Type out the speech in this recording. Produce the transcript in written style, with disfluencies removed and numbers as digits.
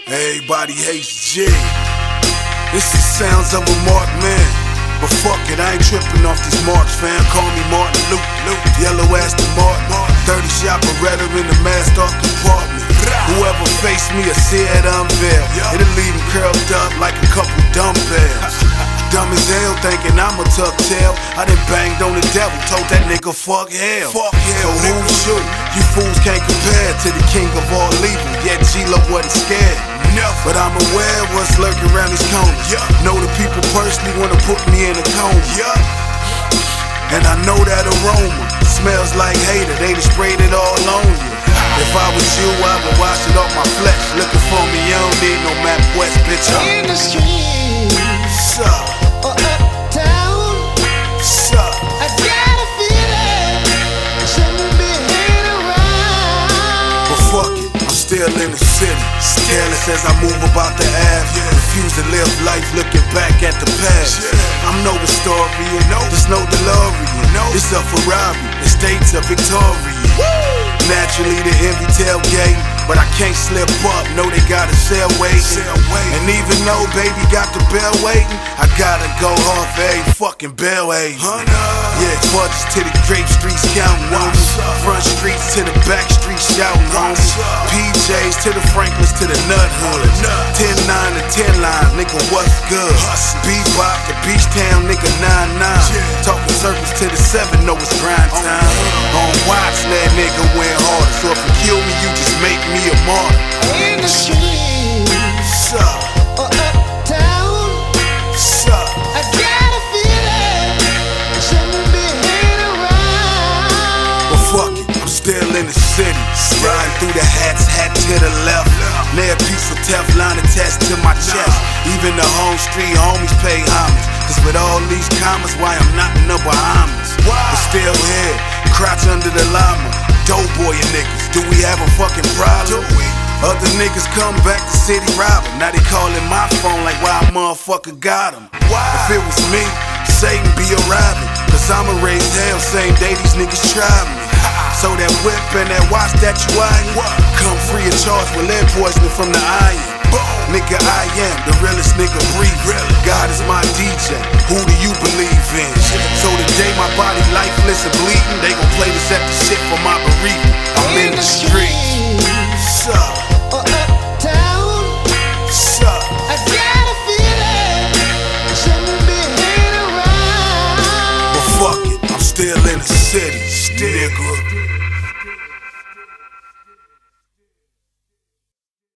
Everybody hates G. This is sounds of a marked man. But fuck it, I ain't tripping off these marks, fam. Call me Martin Luke, yellow ass to Martin. 30 shot Beretta in the masked off compartment. Whoever faced me, I see it unveil. It'll leave him curled up like a couple dumbbells. Dumb as hell, thinking I'm a tuck tail. I done banged on the devil, told that nigga fuck hell. Fuck hell, so who's you? You fools can't compare to the king of all evil. Yet G-Lo wasn't scared. But I'm aware of what's lurking around these corners. Know the people personally wanna put me in a coma. And I know that aroma smells like hater. They done sprayed it all on you. If I was you, I would wash it off my flesh. Looking for me, you don't need no map west, bitch. In the streets, or uptown, I got a feeling shouldn't be hanging around. But fuck it, I'm still in the city. Careless as I move about the Ave. Refuse to live life looking back at the past. I'm no historian, just no DeLorean. It's a Ferrari, the states of Victoria. Naturally the envy tailgate, but I can't slip up, know they got a cell waiting. And even though baby got the bell waiting, I gotta go off a fucking bell waiting. Yeah, fudges to the Grape Streets counting on me. Front streets to the back streets shouting on me. PJs to the Franklins to the Nut Hoods. 10-9 to 10 lines, nigga what's good? Bebop to Beach Town, nigga 9-9. Talking circles to the 7, know it's grind time. On watch, that nigga went harder. So if you kill me, you just make me a martyr. In the streets, or uptown, I got a feeling shouldn't be hanging around. But fuck it, I'm still in the city. Riding through the hats, hat to the left. Lay a piece of Teflon attached to my chest. Even the home street homies pay homage. Cause with all these commas, why I'm not in the Bahamas. But still here, crotch under the llama. Doughboy niggas, do we have a fucking problem? Other niggas come back to city robbing. Now they calling my phone like why a motherfucker got him. If it was me, Satan be arriving. Cause I'ma raise hell same day these niggas try me. So that whip and that watch that you eyeing, come free of charge with lead poisoning from the iron. Nigga, I am the realest nigga breathing. God is my DJ, who do you believe in? So the day my body lifeless and bleeding, they gon' play this at the shit for my bereavement. I'm in the streets.